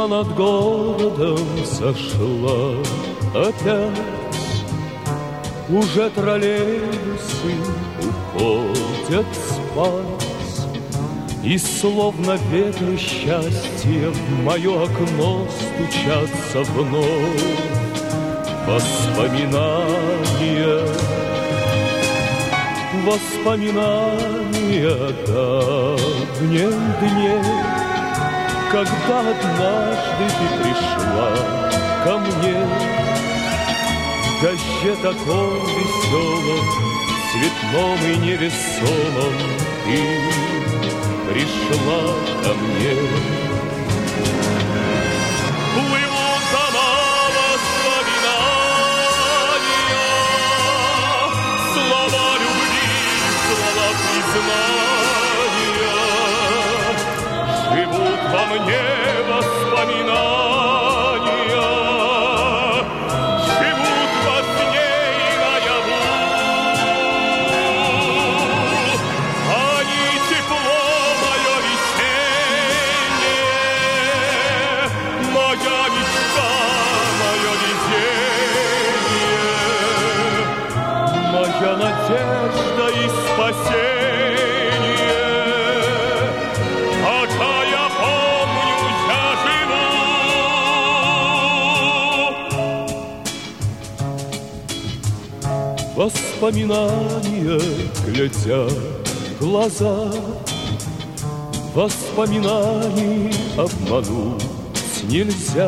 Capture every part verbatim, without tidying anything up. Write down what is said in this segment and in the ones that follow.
Луна над городом сошла опять, уже троллейбусы уходят спать, и словно ветры счастья в мое окно стучатся вновь воспоминания. Воспоминания о давнем дне, когда однажды ты пришла ко мне. В дожде таком веселом, цветном и невесомом ты пришла ко мне. Плывут дома воспоминания, слова любви, слова признания. Живут во мне воспоминания, живут во сне и наяву. Они тепло мое весеннее, моя мечта, мое везение, моя надежда и спасение. Воспоминания глядят в глаза, воспоминаний обмануть нельзя.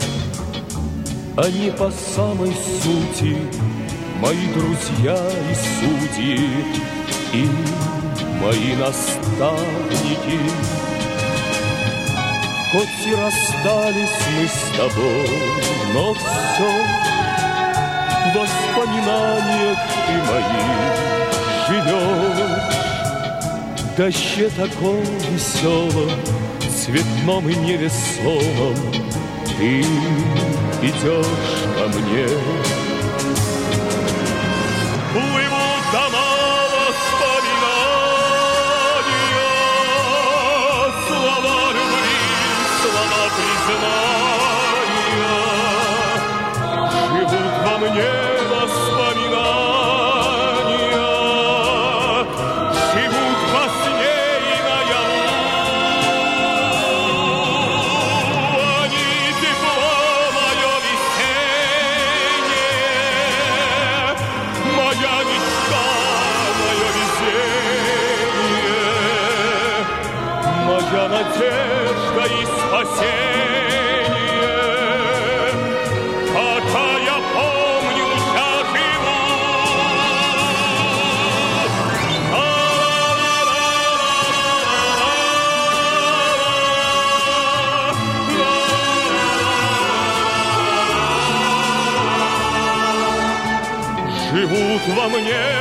Они по самой сути мои друзья и судьи, и мои наставники. Хоть и расстались мы с тобой, но все в воспоминаниях ты моих живешь. В дожде таком веселом, цветном и невесомом ты идешь ко мне. Плывут дома воспоминания, слова любви, слова признания. Живут во мне воспоминания, живут во сне и наяву. Они тепло мое весеннее, моя мечта, мое везение, моя надежда и спасение. Пока я помню, я живу. Живут во мне